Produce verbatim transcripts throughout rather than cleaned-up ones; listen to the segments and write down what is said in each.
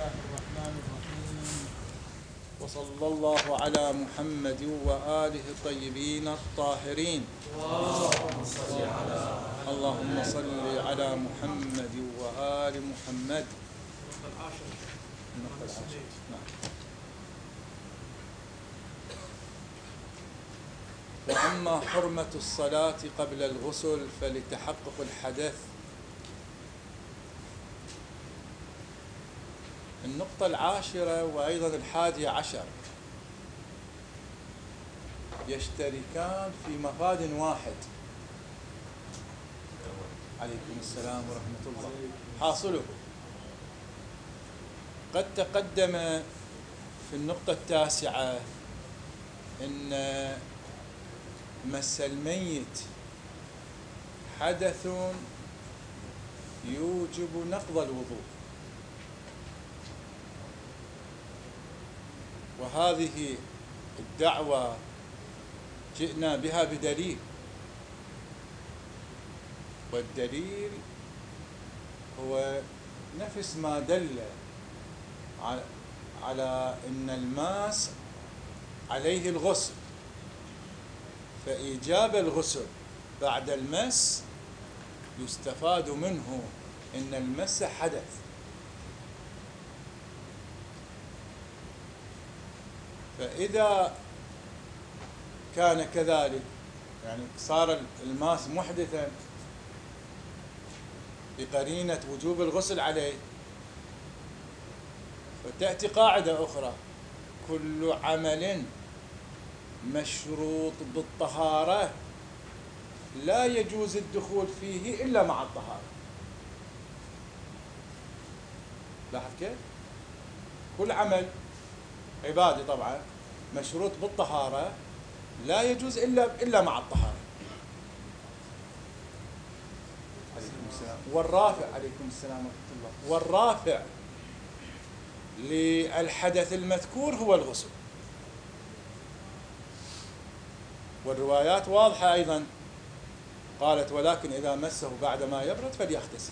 الله الرحمن الرحيم. وصلى الله على محمد وآله الطيبين الطاهرين. اللهم صل على اللهم صل على محمد وآل محمد. النقطة العاشرة. نعم. وأما حرمة الصلاة قبل الغسل فلتحقق الحدث. النقطة العاشرة وأيضا الحادية عشر يشتركان في مفاد واحد. عليكم السلام ورحمة الله. حاصله قد تقدم في النقطة التاسعة أن مس الميت حدث يوجب نقض الوضوء، وهذه الدعوة جئنا بها بدليل، والدليل هو نفس ما دل على أن الماس عليه الغسل، فإيجاب الغسل بعد المس يستفاد منه أن المس حدث. فإذا كان كذلك يعني صار الماس محدثا بقرينة وجوب الغسل عليه، فتأتي قاعدة أخرى: كل عمل مشروط بالطهارة لا يجوز الدخول فيه إلا مع الطهارة. لاحظ كيف؟ كل عمل عبادي طبعا مشروط بالطهارة لا يجوز إلا إلا مع الطهارة. عليكم السلام. والرافع عليكم السلام ورحمة الله. والرافع للحدث المذكور هو الغسل. والروايات واضحة أيضا، قالت: ولكن إذا مسه بعد ما يبرد فليغتسل.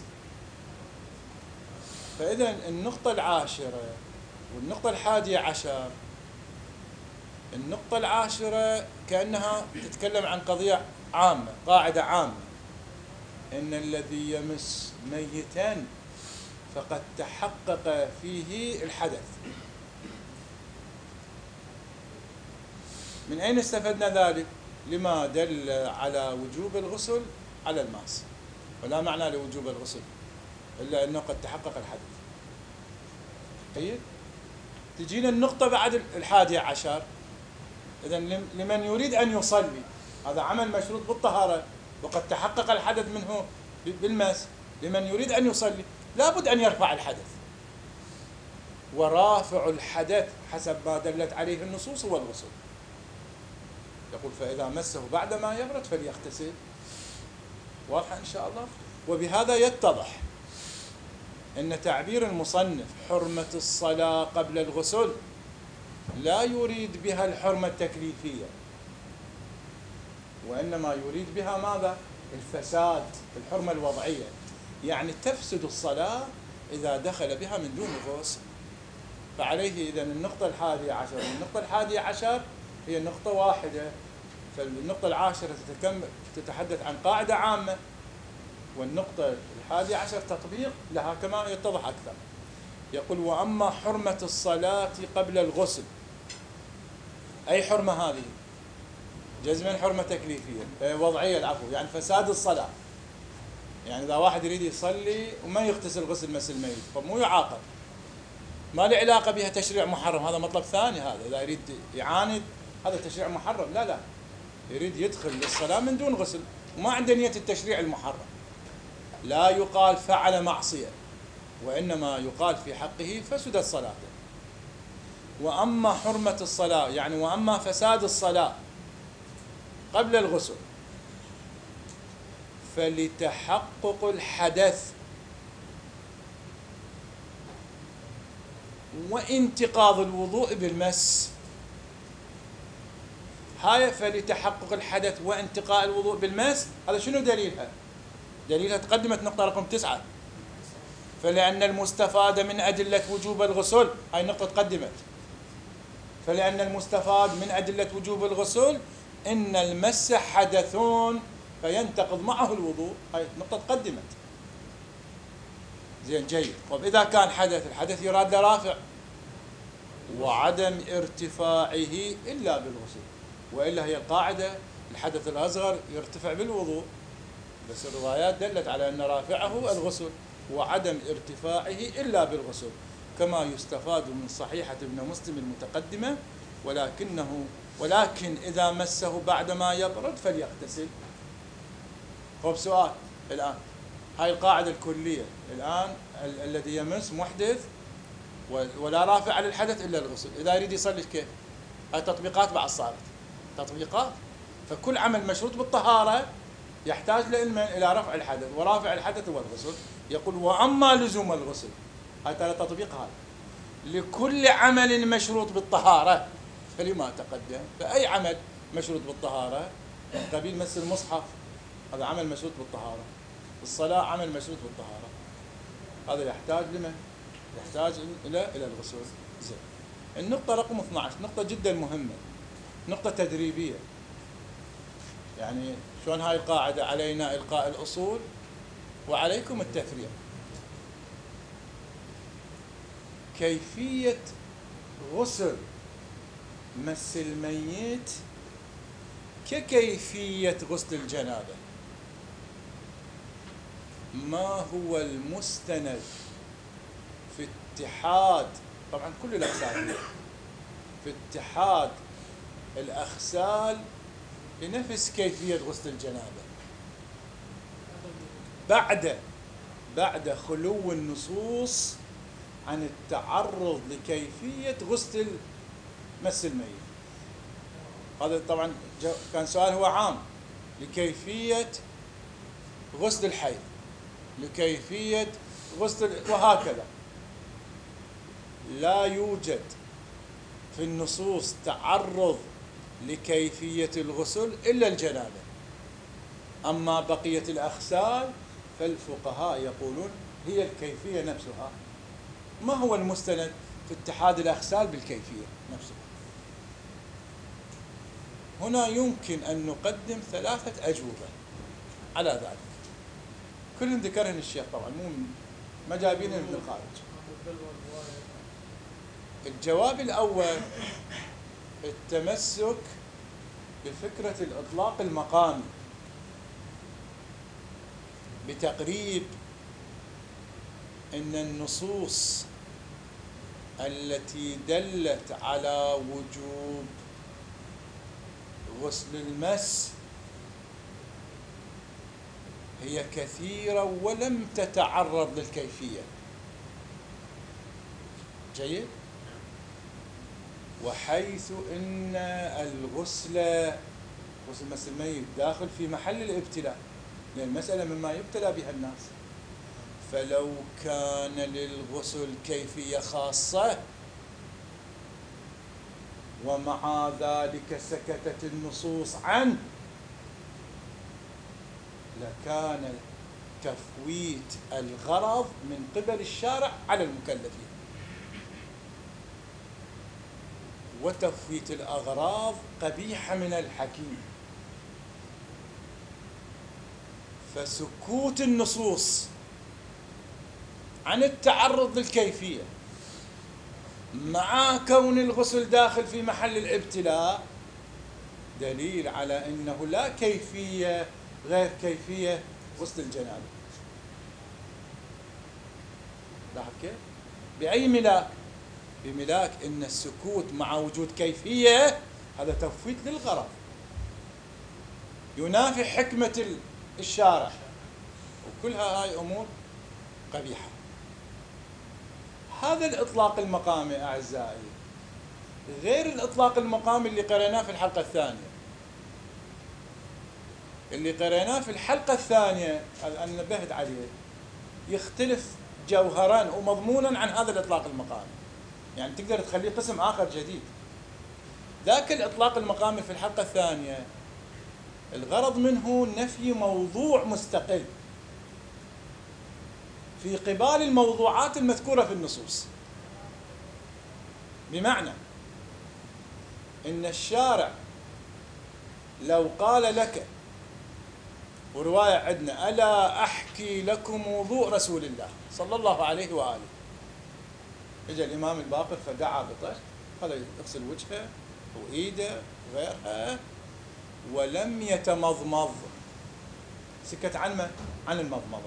فإذا النقطة العاشرة والنقطة الحادية عشر، النقطة العاشرة كأنها تتكلم عن قضية عامة، قاعدة عامة: إن الذي يمس ميتا فقد تحقق فيه الحدث. من أين استفدنا ذلك؟ لما دل على وجوب الغسل على الماس، ولا معنى لوجوب الغسل إلا أنه قد تحقق الحدث. طيب، تجينا النقطة بعد الحادية عشر. إذن لمن يريد أن يصلي، هذا عمل مشروط بالطهارة وقد تحقق الحدث منه بالمس، لمن يريد أن يصلي لابد أن يرفع الحدث، ورافع الحدث حسب ما دلت عليه النصوص هو الغسل. يقول: فإذا مسه بعد ما يبرد فليغتسل. واضحة إن شاء الله. وبهذا يتضح أن تعبير المصنف حرمة الصلاة قبل الغسل لا يريد بها الحرمة التكليفية، وإنما يريد بها ماذا؟ الفساد، الحرمة الوضعية، يعني تفسد الصلاة إذا دخل بها من دون غسل. فعليه إذن النقطة الحادية عشر والنقطة الحادية عشر هي نقطة واحدة. فالنقطة العاشرة تتحدث عن قاعدة عامة، والنقطة الحادية عشر تطبيق لها كما يتضح أكثر. يقول: وأما حرمة الصلاة قبل الغسل، أي حرمة هذه؟ جزما حرمة تكليفية وضعية، العفو، يعني فساد الصلاة. يعني إذا واحد يريد يصلي وما يغتسل غسل مس الميت فمو يعاقب، ما له علاقة بها تشريع محرم، هذا مطلب ثاني. هذا إذا يريد يعاند هذا تشريع محرم، لا لا، يريد يدخل للصلاة من دون غسل وما عنده نية التشريع المحرم، لا يقال فعل معصية، وإنما يقال في حقه فسدت صلاته. وأما حرمة الصلاة يعني وأما فساد الصلاة قبل الغسل فلتحقق الحدث وانتقاض الوضوء بالمس. هاي فلتحقق الحدث وانتقاء الوضوء بالمس، هذا شنو دليلها؟ دليلها تقدمت نقطة رقم تسعة: فلأن المستفاد من أدلة وجوب الغسل، هاي النقطة تقدمت، فلأن المستفاد من أدلة وجوب الغسل إن المس حدث فينتقض معه الوضوء، هاي النقطة تقدمت. زين جيد. طب إذا كان حدث، الحدث يراد له رافع، وعدم ارتفاعه إلا بالغسل، وإلا هي القاعدة الحدث الأصغر يرتفع بالوضوء، بس الروايات دلت على أن رافعه الغسل وعدم ارتفاعه إلا بالغسل، كما يستفاد من صحيحة ابن مسلم المتقدمة، ولكنه ولكن إذا مسه بعدما يبرد فليغتسل. طب سؤال الآن، هاي القاعدة الكلية الآن، ال الذي يمس محدث ولا رافع على الحدث إلا الغسل، إذا يريد يصلي كيف؟ هاي تطبيقات بعد صارت تطبيقات، فكل عمل مشروط بالطهارة يحتاج لعلما إلى رفع الحدث، ورافع الحدث هو الغسل. يقول وأما لزوم الغسل، هاي ترى تطبيق هذا لكل عمل مشروط بالطهارة، فلما تقدم، فأي عمل مشروط بالطهارة، قبيل مس المصحف هذا عمل مشروط بالطهارة، الصلاة عمل مشروط بالطهارة، هذا يحتاج لما؟ يحتاج إلى إلى الغسل. زين. النقطة رقم اثني عشر نقطة جدا مهمة، نقطة تدريبية. يعني شلون هاي القاعدة علينا إلقاء الأصول وعليكم التفريع. كيفية غسل مس الميت ككيفية غسل الجنابة. ما هو المستند في اتحاد، طبعا كل الأغسال، في اتحاد الأغسال بنفس كيفية غسل الجنابة بعد بعد خلو النصوص عن التعرض لكيفية غسل مس الميت. هذا طبعا كان سؤال هو عام، لكيفية غسل الحي، لكيفية غسل، وهكذا. لا يوجد في النصوص تعرض لكيفية الغسل إلا الجنابة، أما بقية الأغسال فالفقهاء يقولون هي الكيفية نفسها. ما هو المستند في اتحاد الأغسال بالكيفية نفسها؟ هنا يمكن أن نقدم ثلاثة أجوبة على ذلك، كلهم ذكرهن الشيخ طبعا، مو ما جايبينهن من الخارج. الجواب الأول التمسك بفكرة الإطلاق المقامي، بتقريب أن النصوص التي دلت على وجوب غسل المس هي كثيرة ولم تتعرض للكيفية. جيد. وحيث ان الغسل غسل مس الميت داخل في محل الابتلاء، لأن المسألة مما يبتلى بها الناس، فلو كان للغسل كيفية خاصة ومع ذلك سكتت النصوص عنه لكان تفويت الغرض من قبل الشارع على المكلفين، وتفويت الأغراض قبيحة من الحكيم. فسكوت النصوص عن التعرض للكيفية مع كون الغسل داخل في محل الابتلاء دليل على أنه لا كيفية غير كيفية غسل الجنابة. لاحظ كيف؟ بأي ملاك؟ بملاك أن السكوت مع وجود كيفية هذا تفويت للغرض، ينافي حكمة الشارع، وكلها هاي أمور قبيحة. هذا الإطلاق المقامي أعزائي غير الإطلاق المقامي اللي قرأناه في الحلقة الثانية. اللي قرأناه في الحلقة الثانية أنا نبهت عليه يختلف جوهرا ومضمونا عن هذا الإطلاق المقامي، يعني تقدر تخليه قسم آخر جديد. ذاك الإطلاق المقامي في الحلقة الثانية الغرض منه نفي موضوع مستقل، في قبال الموضوعات المذكورة في النصوص. بمعنى إن الشارع لو قال لك، ورواية عندنا: ألا أحكي لكم وضوء رسول الله صلى الله عليه وآله. إجا الإمام الباقر فدعا بطش، قال يغسل وجهه وإيده وغيرها، ولم يتمضمض، سكت عن من؟ عن المضمضة.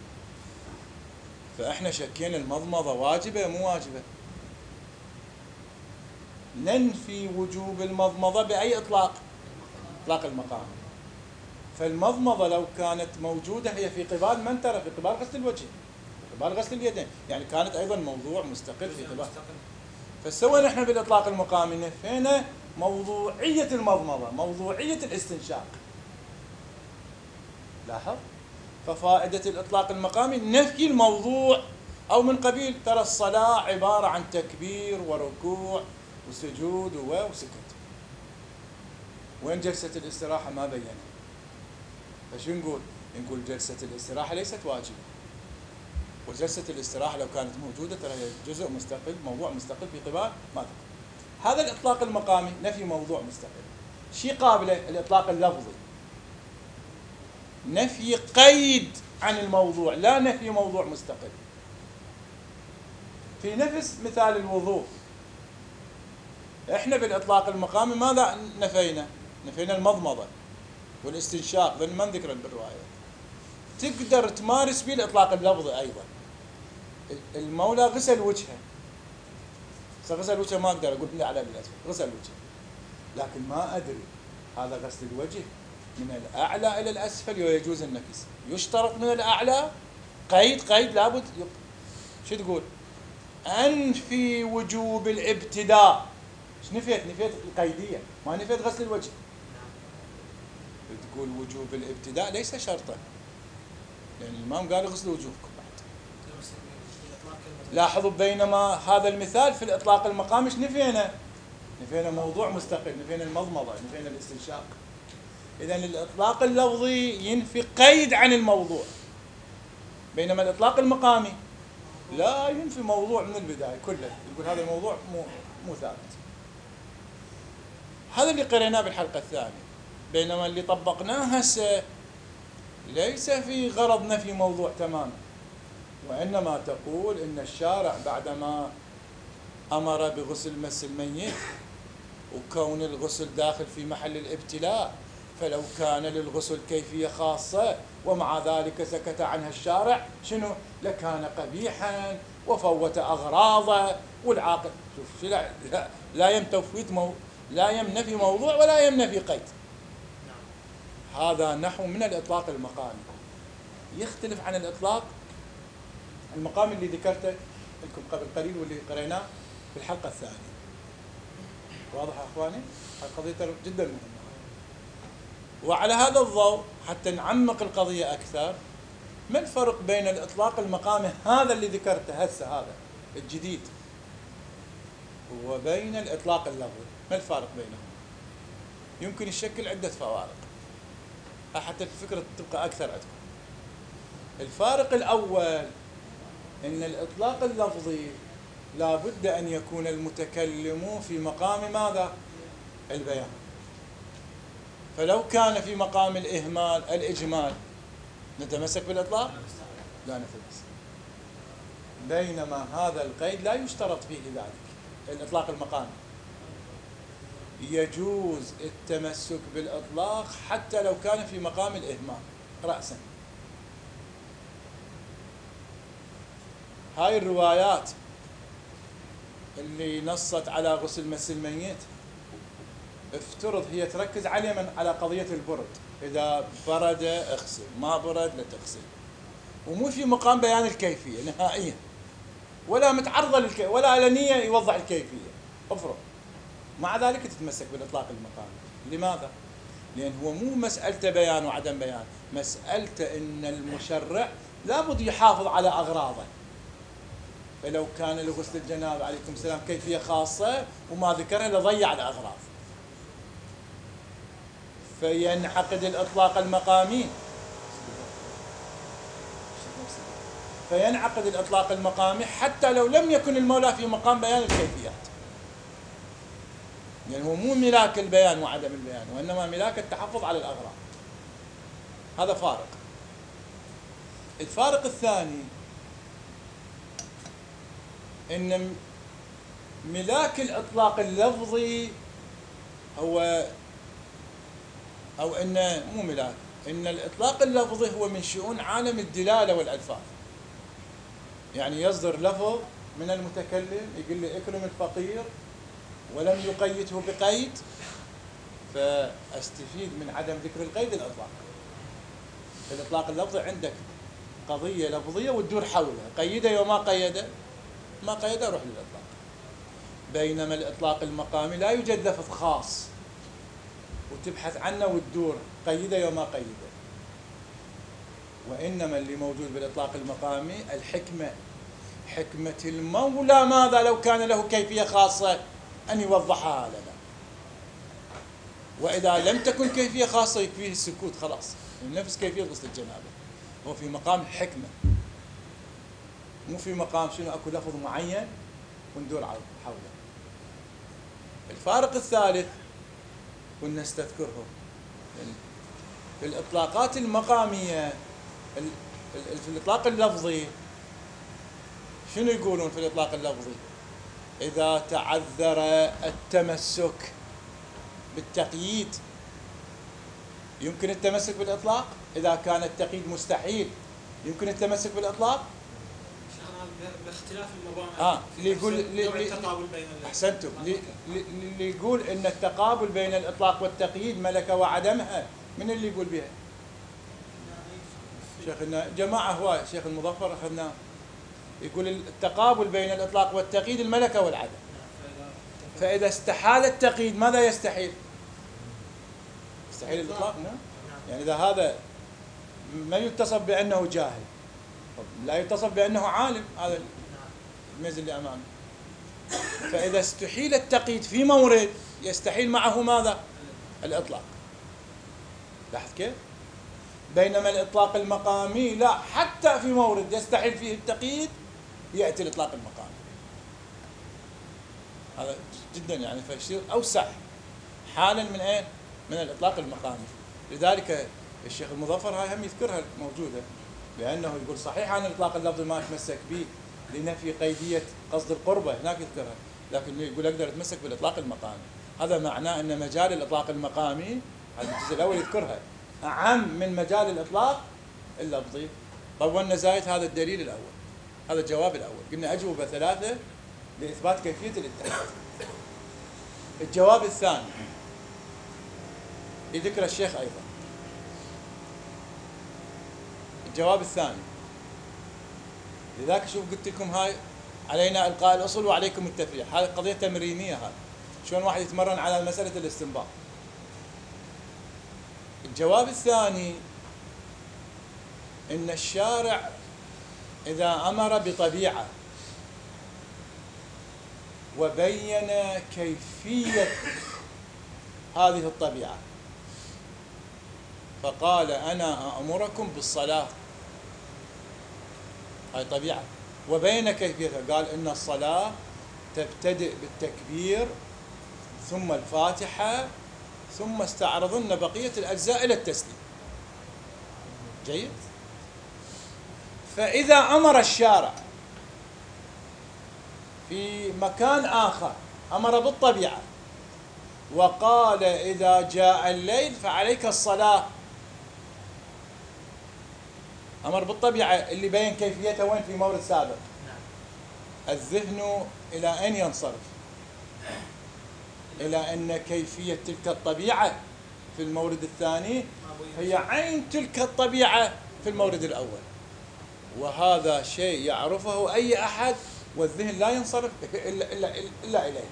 فإحنا شكينا المضمضة واجبة مو واجبة؟ ننفي وجوب المضمضة بأي إطلاق؟ إطلاق المقام. فالمضمضة لو كانت موجودة هي في قبال من ترى؟ في قبال غسل الوجه، في قبال غسل اليدين، يعني كانت أيضا موضوع مستقل في قبال. فسوى نحن بالإطلاق المقامي نفينا موضوعية المضمضة، موضوعية الاستنشاق. لاحظ؟ ففائدة الإطلاق المقامي نفي الموضوع، أو من قبيل ترى الصلاة عبارة عن تكبير وركوع وسجود وسكت. وين جلسة الاستراحة؟ ما بينا. فشو نقول؟ نقول جلسة الاستراحة ليست واجبة، وجلسة الاستراحة لو كانت موجودة ترى هي جزء مستقل، موضوع مستقل في قبال ما ذكر. هذا الإطلاق المقامي نفي موضوع مستقل. شيء قابله الإطلاق اللفظي، نفي قيد عن الموضوع، لا نفي موضوع مستقل. في نفس مثال الوضوء، احنا بالإطلاق المقامي ماذا نفينا؟ نفينا المضمضة والاستنشاق، ذن من ذكرا بالرواية. تقدر تمارس به الإطلاق اللفظي أيضا. المولى غسل وجهه، غسل وجهه ما أقدر أقول لا على بالأسفل، غسل وجهه، لكن ما أدري هذا غسل الوجه من الأعلى إلى الأسفل ويجوز النفس. يشترط من الأعلى قيد، قيد لابد. شو تقول؟ أنفي وجوب الابتداء. ايش نفيت؟ نفيت القيدية، ما نفيت غسل الوجه. تقول وجوب الابتداء ليس شرطا، لأن الإمام قال غسلوا وجوهكم بعد. لاحظوا بينما هذا المثال في الإطلاق المقامي ايش نفينا؟ نفينا موضوع مستقل، نفينا المضمضة، نفينا الاستنشاق. إذن الإطلاق اللفظي ينفي قيد عن الموضوع، بينما الإطلاق المقامي لا ينفي موضوع من البداية كله، يقول هذا الموضوع مو مو ثابت. هذا اللي قريناه بالحلقة الثانية. بينما اللي طبقناه هسه ليس في غرض نفي موضوع تماما، وإنما تقول إن الشارع بعدما أمر بغسل مس الميت، وكون الغسل داخل في محل الابتلاء، فلو كان للغسل كيفية خاصة ومع ذلك سكت عنها الشارع، شنو؟ لكان قبيحا وفوت أغراضه. والعاقل شوف لا, لا, لا يم تفويت مو لا يم نفي موضوع ولا يم نفي قيد. هذا نحو من الإطلاق المقامي، يختلف عن الإطلاق المقامي اللي ذكرته لكم قبل قليل واللي قريناه في الحلقة الثانية. واضح يا أخواني؟ القضية جدا مهمة. وعلى هذا الضوء حتى نعمق القضية أكثر، ما الفرق بين الإطلاق المقامي هذا اللي ذكرته هسه هذا الجديد وبين الإطلاق اللفظي؟ ما الفارق بينهم؟ يمكن يشكل عدة فوارق حتى الفكرة تبقى أكثر عندكم. الفارق الأول إن الإطلاق اللفظي لا بد أن يكون المتكلم في مقام ماذا؟ البيان. فلو كان في مقام الإهمال الإجمال نتمسك بالإطلاق؟ لا نتمسك. بينما هذا القيد لا يشترط فيه ذلك. الإطلاق المقامي يجوز التمسك بالإطلاق حتى لو كان في مقام الإهمال رأسا. هاي الروايات اللي نصت على غسل مس الميت افترض هي تركز على من على قضية البرد، إذا برد اغسل، ما برد لا تغسل، ومو في مقام بيان الكيفية نهائيا، ولا متعرضة للكيفية ولا على نية يوضح الكيفية. افرض مع ذلك تتمسك بالإطلاق المقامي. لماذا؟ لأن هو مو مسألة بيان وعدم بيان، مسألة إن المشرع لابد يحافظ على أغراضه. فلو كان لغسل الجنابة عليكم السلام كيفية خاصة وما ذكرها لضيع الأغراض، فينعقد الإطلاق المقامي فينعقد الإطلاق المقامي حتى لو لم يكن المولى في مقام بيان الكيفيات. يعني هو مو ملاك البيان وعدم البيان، وإنما ملاك التحفظ على الأغراض. هذا فارق. الفارق الثاني إن ملاك الإطلاق اللفظي هو أو إن مو ملاك، إن الإطلاق اللفظي هو من شؤون عالم الدلالة والألفاظ. يعني يصدر لفظ من المتكلم يقول لي اكرم الفقير ولم يقيده بقيد، فاستفيد من عدم ذكر القيد الإطلاق. في الإطلاق اللفظي عندك قضية لفظية وتدور حولها، قيده وما قيده، ما قيده روح للإطلاق. بينما الإطلاق المقامي لا يوجد لفظ خاص وتبحث عنه وتدور قيده وما قيده، وإنما اللي موجود بالإطلاق المقامي الحكمة، حكمة المولى ماذا لو كان له كيفية خاصة أن يوضحها لنا، وإذا لم تكن كيفية خاصة يكفيه السكوت خلاص، نفس كيفية غسل الجنابة. هو في مقام الحكمة، مو في مقام شنو أكو لفظ معين وندور حوله. الفارق الثالث كنا نستذكره في الإطلاقات المقامية، في الإطلاق اللفظي شنو يقولون في الإطلاق اللفظي؟ إذا تعذر التمسك بالتقييد يمكن التمسك بالإطلاق، إذا كان التقييد مستحيل يمكن التمسك بالإطلاق. باختلاف المباني. اه اللي يقول التقابل بين احسنتم، اللي يقول ان التقابل بين الاطلاق والتقييد ملكه وعدمها، من اللي يقول بها؟ شيخنا جماعه هواي، شيخ المظفر اخذناه يقول التقابل بين الاطلاق والتقييد الملكه والعدم. فاذا استحال التقييد ماذا يستحيل؟ يستحيل الاطلاق. نعم. يعني اذا هذا ما يتصف بانه جاهل، لا يتصف بأنه عالم، هذا الميز اللي أمامه. فإذا استحيل التقييد في مورد يستحيل معه ماذا؟ الإطلاق. لاحظ كيف؟ بينما الإطلاق المقامي لا، حتى في مورد يستحيل فيه التقييد يأتي الإطلاق المقامي. هذا جدا يعني فيصير أوسع حالا من إيه؟ من الإطلاق المقامي. لذلك الشيخ المظفر هاي هم يذكرها موجودة، لأنه يقول صحيح أن الإطلاق اللفظي ما أتمسك به لنفي قيدية قصد القربة، هناك يذكرها، لكن يقول أقدر أتمسك بالإطلاق المقامي. هذا معناه أن مجال الإطلاق المقامي، هذا الجزء الأول يذكرها، أعم من مجال الإطلاق اللفظي. طولنا زايد، هذا الدليل الأول، هذا الجواب الأول. قلنا أجوبة ثلاثة لإثبات كيفية الاتحاد. الجواب الثاني يذكر الشيخ أيضا. الجواب الثاني، لذلك شوف قلت لكم هاي علينا إلقاء الأصل وعليكم التفريع، هذه قضية تمرينية. هذا شلون واحد يتمرن على مسألة الاستنباط. الجواب الثاني إن الشارع إذا أمر بطبيعة وبين كيفية هذه الطبيعة فقال أنا أأمركم بالصلاة، هاي طبيعة، وبين كيفيتها قال إن الصلاة تبتدئ بالتكبير ثم الفاتحة ثم استعرضن بقية الأجزاء إلى التسليم. جيد؟ فإذا أمر الشارع في مكان آخر أمر بالطبيعة وقال إذا جاء الليل فعليك الصلاة، أمر بالطبيعة اللي بين كيفيته وين في مورد سابق، الذهن إلى أين ينصرف؟ إلى أن كيفية تلك الطبيعة في المورد الثاني هي عين تلك الطبيعة في المورد الأول، وهذا شيء يعرفه أي أحد والذهن لا ينصرف إلا, إلا, إلا إليه.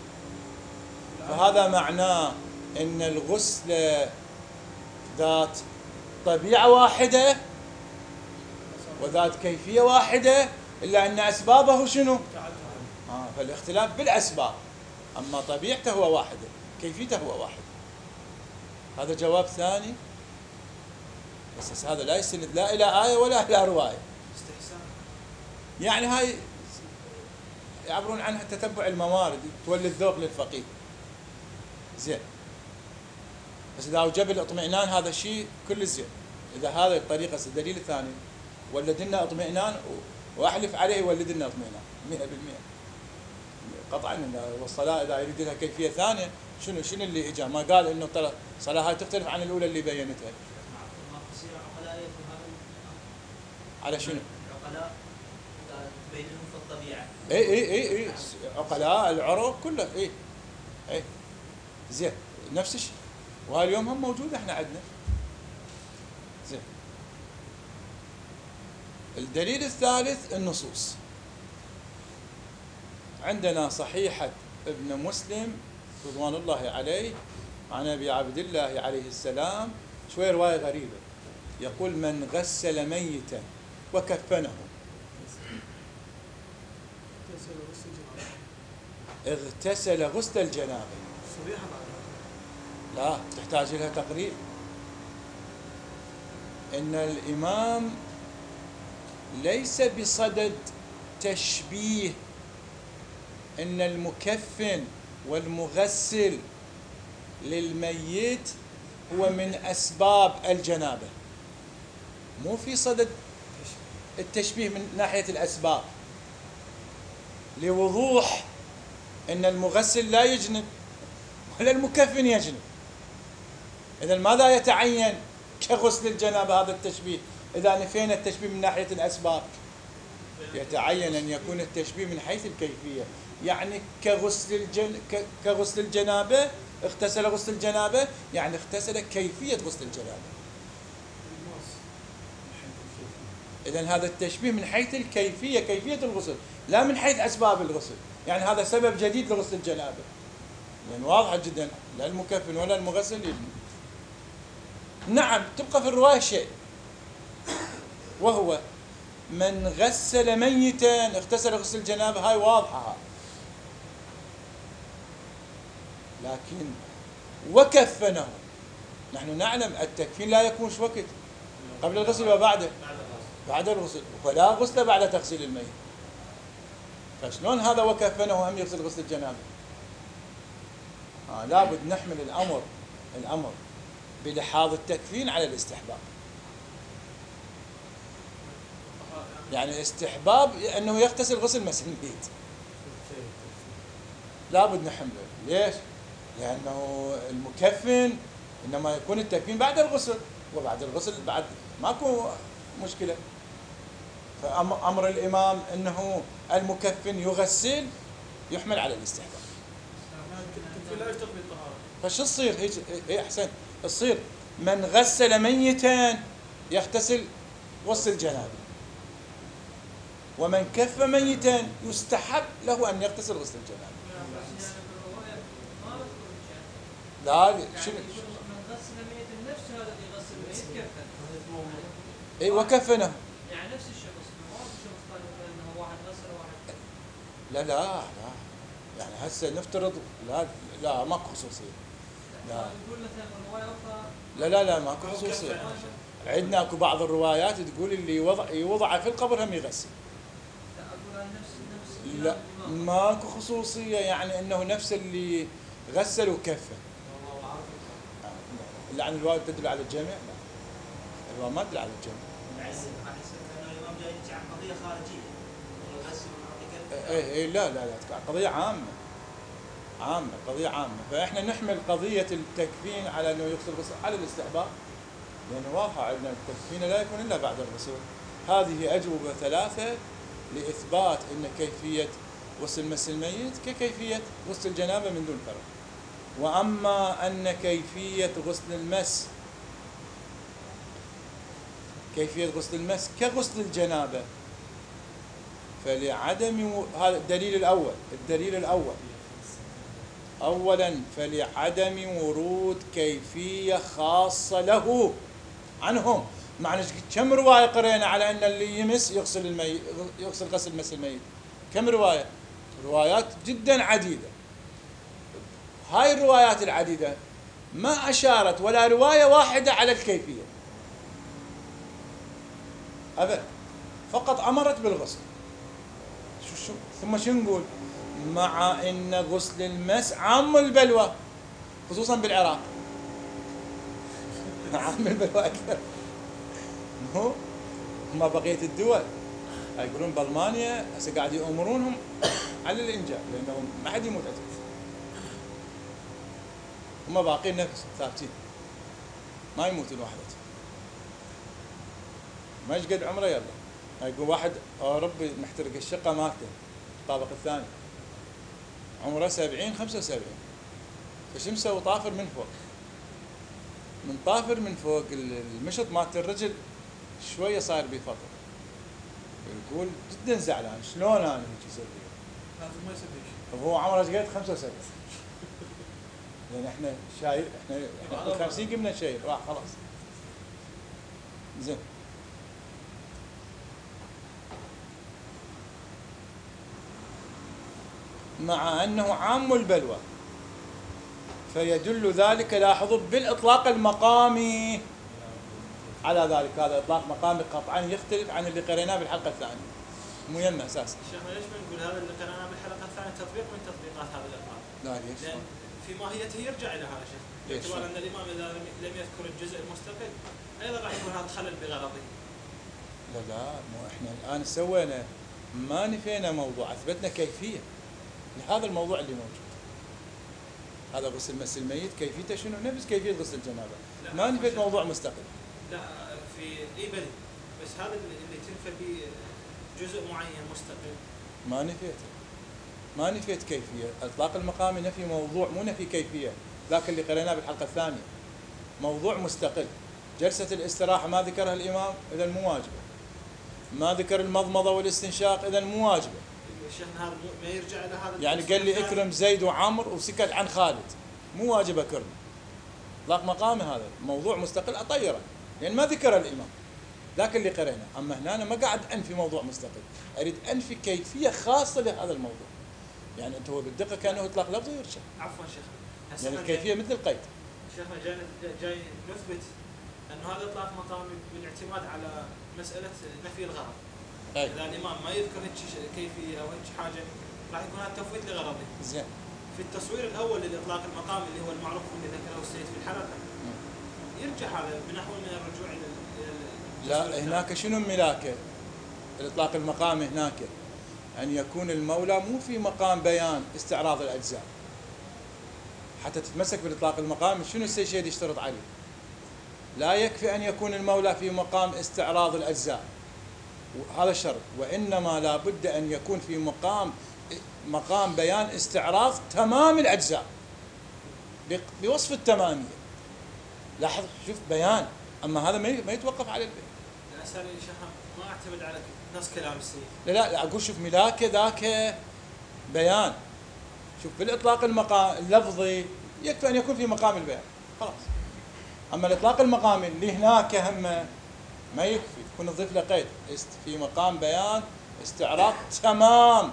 فهذا معناه أن الغسل ذات طبيعة واحدة وذات كيفية واحدة، إلا أن أسبابه شنو؟ آه فالاختلاف بالأسباب، أما طبيعته هو واحدة، كيفيته هو واحد. هذا جواب ثاني، بس هذا لا يستند لا إلى آية ولا إلى رواية. استحسان. يعني هاي يعبرون عنها تتبع الموارد تولي الذوق للفقيه. زين، بس اذا اوجب الاطمئنان هذا الشيء كل زين. اذا هذا الطريقه الدليل الثاني ولد لنا اطمئنان واحلف عليه يولد لنا اطمئنان مئة بالمئة قطعا. والصلاه اذا يريد لها كيفيه ثانيه شنو شنو اللي اجى؟ ما قال انه ترى الصلاه هاي تختلف عن الاولى اللي بينتها. على شنو؟ العقلاء بينهم في الطبيعه. اي اي اي اي عقلاء العرب كله اي اي زين نفس الشيء، وهاي اليوم هم موجوده احنا عندنا. زين، الدليل الثالث النصوص. عندنا صحيحة ابن مسلم رضوان الله عليه عن ابي عبد الله عليه السلام شوي رواية غريبة، يقول من غسل ميتا وكفنه اغتسل غسل الجنابة. لا تحتاج لها تقرير. ان الامام ليس بصدد تشبيه ان المكفن والمغسل للميت هو من اسباب الجنابه، مو في صدد التشبيه من ناحيه الاسباب، لوضوح ان المغسل لا يجنب ولا المكفن يجنب. اذا ماذا يتعين كغسل الجنابه هذا التشبيه؟ اذا نفينا التشبيه من ناحيه الاسباب يتعين ان يكون التشبيه من حيث الكيفيه. يعني كغسل الجن... كغسل الجنابه اغتسل غسل الجنابه، يعني اغتسل كيفيه غسل الجنابه. اذا هذا التشبيه من حيث الكيفيه، كيفيه الغسل، لا من حيث اسباب الغسل. يعني هذا سبب جديد لغسل الجنابه، يعني واضحه جدا، لا المكفن ولا المغسل يبني. نعم تبقى في الروايه شيء، وهو من غسل ميتا اغتسل غسل الجنابه، هاي واضحه. لكن وكفنه، نحن نعلم التكفين لا يكون وقت قبل الغسل وبعده، بعد الغسل، ولا غسل بعد تغسيل الميت. فشلون هذا وكفنه هم يغسل غسل الجنابه؟ آه لابد نحمل الامر الامر بلحاظ التكفين على الاستحباب. يعني استحباب انه يغتسل غسل مس الميت، لابد نحمله. ليش؟ لانه المكفن انما يكون التكفين بعد الغسل، وبعد الغسل بعد ماكو مشكله. فامر الامام انه المكفن يغسل يحمل على الاستحباب. لا يشترط بالطهاره. فشو تصير؟ هيك اي احسن، تصير من غسل ميتا يغتسل غسل الجنابه، ومن كف ميتا يستحب له ان يغتسل غسل الجنابه. لا شنو؟ من غسل ميت نفس هذا اللي يغسل ميت كفن. اي وكفنه. يعني نفس الشخص، ما هو شخص قال انه واحد غسل وواحد. لا لا لا، يعني هسه نفترض لا لا ماكو خصوصيه. لا يقول مثلا روايه اخرى. لا لا لا ماكو خصوصيه. عندنا اكو بعض الروايات تقول اللي يوضع يوضع في القبر هم يغسل. لا اقول نفس نفس. لا ماكو خصوصيه، يعني انه نفس اللي غسل وكفن. لا عن الروايه تدل على الجمع، لا الروايه ما تدل على الجمع. الامام جاي عن قضيه خارجيه ايه ايه لا لا لا قضيه عامه عامه قضيه عامه. فاحنا نحمل قضيه التكفين على انه يغسل غسل على الاستحباب، لانه يعني واضحه عندنا التكفين لا يكون الا بعد الغسل. هذه اجوبه ثلاثه لاثبات ان كيفيه غسل مس الميت ككيفيه غسل الجنابه من دون فرق. واما ان كيفيه غسل المس كيفيه غسل المس كغسل الجنابه فلعدم، هذا الدليل الاول الدليل الاول اولا فلعدم ورود كيفيه خاصه له عنهم. معنى كم روايه قرينا على ان اللي يمس يغسل الميت يغسل غسل مس الميت؟ كم روايه؟ روايات جدا عديده. هاي الروايات العديده ما اشارت ولا روايه واحده على الكيفيه ابدا، فقط امرت بالغسل. شو ثم شو نقول؟ مع ان غسل المس عام البلوى خصوصا بالعراق. عام البلوى اكثر. مو ما بقيه الدول يقولون بالمانيا هسه قاعد يامرونهم على الانجاب لانهم ما حد يموت عندهم. هم باقين نفس ثابتين ما يموتون واحد. ما ايش قد عمره يلا يقول واحد اوروبي محترق الشقه مالته الطابق الثاني عمره سبعين خمسة وسبعين فشو مسوي؟ طافر من فوق. من طافر من فوق المشط مالت الرجل شويه صاير بيه فطر. يقول جدا زعلان شلون انا هيك يصير بي؟ لازم ما يصير شيء. وهو عمره ايش قد؟ خمسة وسبعين. لان احنا شايل احنا احنا خمسين قمنا شايل راح خلاص. زين. مع أنه عام البلوى فيدل ذلك لاحظوا بالإطلاق المقامي على ذلك. هذا إطلاق مقامي قطعا يختلف عن اللي قريناه بالحلقة الثانية مو يمنا أساسا. شيخنا ليش ما نقول هذا اللي قرأناه بالحلقة الثانية تطبيق من تطبيقات هذا الإطلاق؟ لا ليش؟ لأن في ماهيته يرجع إلى هذا شيخ. باعتبار أن الإمام إذا لم يذكر الجزء المستقل أيضا راح يكون هذا خلل بغرضه. لا لا مو إحنا الآن سوينا ما نفينا موضوع أثبتنا كيفية لهذا الموضوع اللي موجود. هذا غسل مس الميت كيفيته شنو؟ نفس كيفية غسل الجنابة. ما نفيت موضوع مستقل. لا في اي بلي بس هذا اللي تنفى به جزء معين مستقل. ما نفيته. ما نفيت كيفية. إطلاق المقام نفي موضوع مو نفي كيفية. لكن اللي قريناه بالحلقة الثانية موضوع مستقل. جلسة الاستراحة ما ذكرها الإمام إذا مو واجبة. ما ذكر المضمضة والاستنشاق إذا مو واجبة. شيخنا هذا ما يرجع الى هذا يعني قال لي اكرم زيد وعمر وسكت عن خالد مو واجب اكرم. اطلاق مقامي هذا موضوع مستقل اطيره لان يعني ما ذكر الامام. ذاك اللي قرينا. اما هنا أنا ما قاعد انفي موضوع مستقل اريد انفي كيفيه خاصه لهذا الموضوع. يعني انت هو بالدقه كانه اطلاق لفظي يرجع. عفوا شيخنا يعني الكيفيه مثل القيد. شيخنا جاي جاي نثبت انه هذا اطلاق مقامي بالاعتماد على مساله نفي الغرض. أي. اذا الامام ما يذكر هيك كيفيه او هيك حاجه راح يكون هذا تفويت لغرضه. زين. في التصوير الاول للاطلاق المقامي اللي هو المعروف اللي ذكره السيد في الحلقه يرجع هذا بنحو من الرجوع الى لا هناك شنو ملاكه؟ الاطلاق المقامي هناك ان يكون المولى مو في مقام بيان استعراض الاجزاء. حتى تتمسك بالاطلاق المقامي شنو الشيء اللي يشترط عليه؟ لا يكفي ان يكون المولى في مقام استعراض الاجزاء. هذا الشرط. وإنما لا بد أن يكون في مقام مقام بيان استعراض تمام الأجزاء بوصف التمامية. لاحظ شوف بيان. أما هذا ما يتوقف على البيان. لا أسأل يا شيخ ما أعتمد على نفس كلام السيد. لا لا, لا أقول شوف ملاكه ذاك بيان. شوف بالإطلاق المقام اللفظي يكفي أن يكون في مقام البيان خلاص. أما الإطلاق المقامي اللي هناك هم ما يكفي يكون نضيف له قيد في مقام بيان استعراض تمام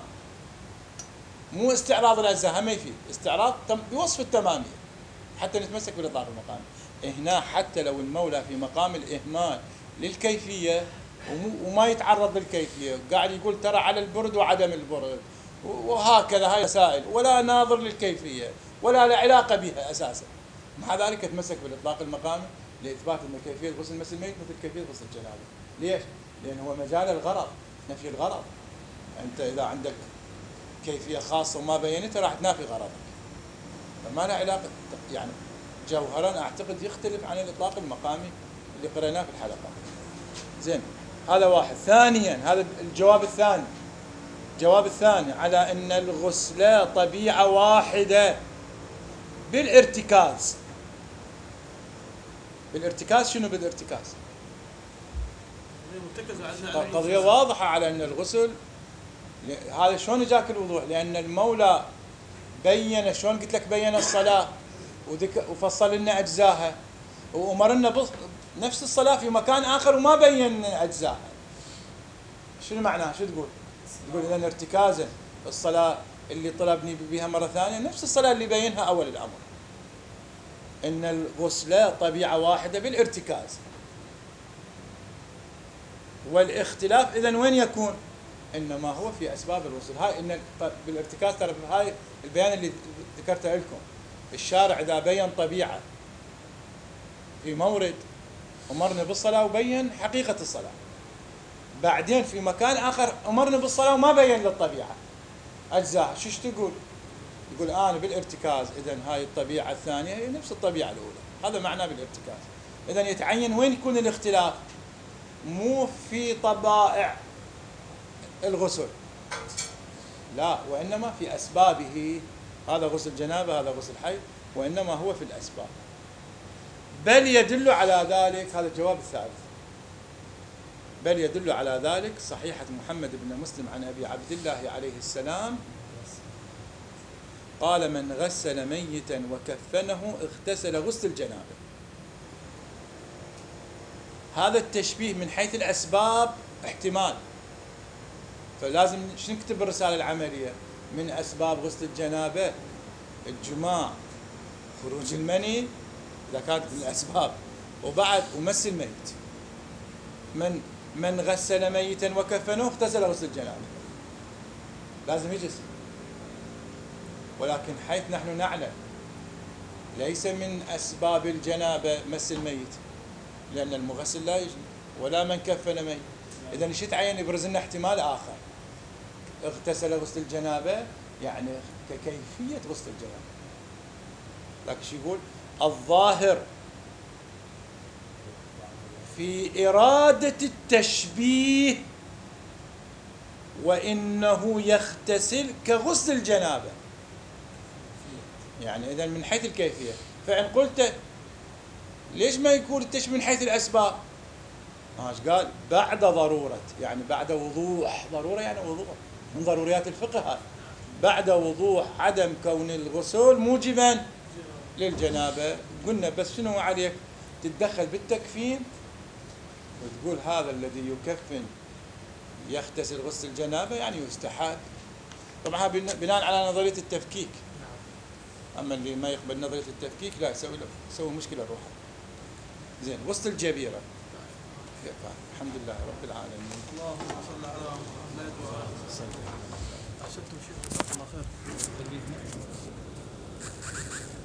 مو استعراض الاجزاء هم يفيد استعراض بوصف التماميه حتى نتمسك بالاطلاق المقامي. هنا حتى لو المولى في مقام الاهمال للكيفيه وما يتعرض للكيفيه قاعد يقول ترى على البرد وعدم البرد وهكذا هاي مسائل ولا ناظر للكيفيه ولا له علاقه بها اساسا. مع ذلك يتمسك بالاطلاق المقامي لإثبات أن كيفية غسل مس الميت مثل كيفية غسل الجنابة. ليش؟ لأن هو مجال الغرض نفي الغرض. أنت إذا عندك كيفية خاصة وما بينتها راح تنافي غرضك. فما له علاقة يعني جوهرا أعتقد يختلف عن الإطلاق المقامي اللي قرأناه في الحلقة. زين هذا واحد. ثانيا هذا الجواب الثاني. الجواب الثاني على أن الغسل طبيعة واحدة بالارتكاز. بالارتكاز شنو بالارتكاز؟ قضية واضحة على أن الغسل هذا شلون جاك الوضوح؟ لأن المولى بين شلون قلت لك بين الصلاة وفصل لنا أجزاها وأمرنا نفس الصلاة في مكان آخر وما بين أجزاها. شنو معناه؟ شو تقول؟ تقول إذا ارتكازا الصلاة اللي طلبني بها مرة ثانية نفس الصلاة اللي بينها أول الأمر. إن الغسل طبيعة واحدة بالارتكاز. والاختلاف إذن وين يكون؟ إنما هو في أسباب الغسل. هاي إن بالارتكاز ترى هاي البيان اللي ذكرته لكم، الشارع إذا بين طبيعة في مورد أمرنا بالصلاة وبين حقيقة الصلاة، بعدين في مكان آخر أمرنا بالصلاة وما بين للطبيعة أجزاء، شوش تقول؟ يقول أنا بالارتكاز إذن هاي الطبيعة الثانية هي نفس الطبيعة الأولى، هذا معناه بالارتكاز. إذن يتعين وين يكون الاختلاف؟ مو في طبائع الغسل، لا، وإنما في أسبابه. هذا غسل جنابة، هذا غسل حيض، وإنما هو في الأسباب. بل يدل على ذلك، هذا الجواب الثالث، بل يدل على ذلك صحيحة محمد بن مسلم عن أبي عبد الله عليه السلام قال: من غسل ميتا وكفنه اغتسل غسل الجنابة. هذا التشبيه من حيث الأسباب احتمال، فلازم شنو نكتب بالرسالة العملية؟ من أسباب غسل الجنابة الجماع، خروج المني إذا كانت من الأسباب، وبعد ومس الميت. من من غسل ميتا وكفنه اغتسل غسل الجنابة، لازم يجلس. ولكن حيث نحن نعلم ليس من أسباب الجنابة مس الميت، لأن المغسل لا يجنب، ولا من كفن ميت. إذن ايش يتعين؟ يبرز لنا احتمال آخر، اغتسل غسل الجنابة يعني ككيفية غسل الجنابة. لكن شو يقول؟ الظاهر في إرادة التشبيه وإنه يغتسل كغسل الجنابة، يعني إذن من حيث الكيفية. فإن قلت ليش ما يكون التشبيه من حيث الأسباب؟ ايش قال؟ بعد ضرورة، يعني بعد وضوح، ضرورة يعني وضوح، من ضروريات الفقه هذا، بعد وضوح عدم كون الغسل موجبا للجنابة. قلنا بس شنو عليك؟ تتدخل بالتكفين وتقول هذا الذي يكفن يغتسل غسل الجنابة يعني يستحاد. طبعا بناء على نظرية التفكيك، أما اللي ما يقبل نظرية التفكيك لا يسوي يسوي مشكلة روحه. زين، غسل الجبيرة الحمد لله رب العالمين. اللهم صل على محمد وعلى اله وصحبه. عشتم شيخ، جزاكم الله خير.